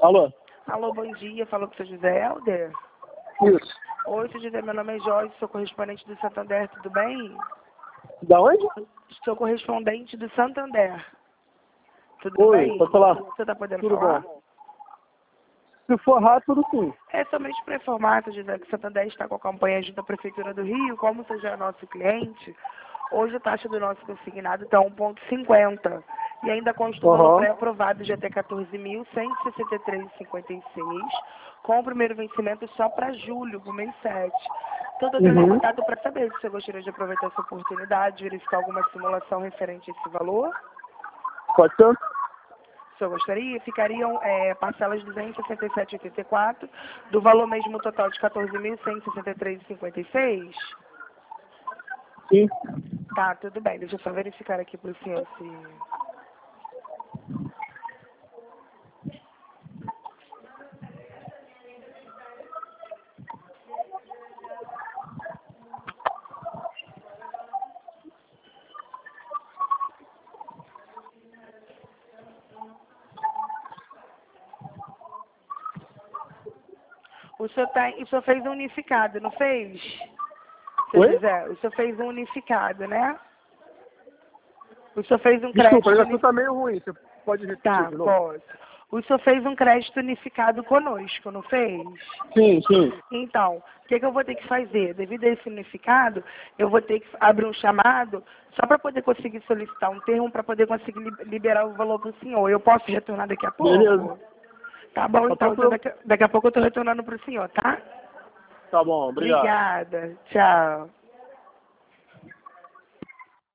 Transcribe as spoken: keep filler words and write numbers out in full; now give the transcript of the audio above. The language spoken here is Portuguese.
Alô? Alô, bom dia. Falou com o seu José Helder? Isso. Oi, seu José, meu nome é Jorge, sou correspondente do Santander, tudo bem? Da onde? Sou correspondente do Santander. Tudo Oi, bem? pode falar. Você está podendo Tudo falar? bom. Se for rápido, sim. É somente para informar, seu José, que o Santander está com a campanha junto à Prefeitura do Rio, como você já é nosso cliente, hoje a taxa do nosso consignado está um vírgula cinquenta. E ainda consta o valor Aham. pré-aprovado de até quatorze mil cento e sessenta e três vírgula cinquenta e seis, com o primeiro vencimento só para julho, do mês sete. Então, estou tendo Uhum. contato para saber se você gostaria de aproveitar essa oportunidade, verificar alguma simulação referente a esse valor. Pode ser? Se eu gostaria, ficariam é, parcelas de duzentos e sessenta e sete vírgula oitenta e quatro, do valor mesmo total de quatorze mil cento e sessenta e três vírgula cinquenta e seis. Sim. Tá, tudo bem. Deixa eu só verificar aqui para o senhor se... O senhor, tá, o senhor fez um unificado, não fez? Seu Oi? José, o senhor fez um unificado, né? O senhor fez um Desculpa, crédito ainda unificado. tá meio ruim. Você pode repetir Tá, de novo? posso. O senhor fez um crédito unificado conosco, não fez? Sim, sim. Então, o que, que eu vou ter que fazer? Devido a esse unificado, eu vou ter que abrir um chamado só para poder conseguir solicitar um termo para poder conseguir li- liberar o valor para o senhor. Eu posso retornar daqui a pouco? Beleza. Tá bom, Tá então. Então, tranquilo. daqui, daqui a pouco eu estou retornando para o senhor, tá? Tá bom, obrigado. Obrigada. Tchau.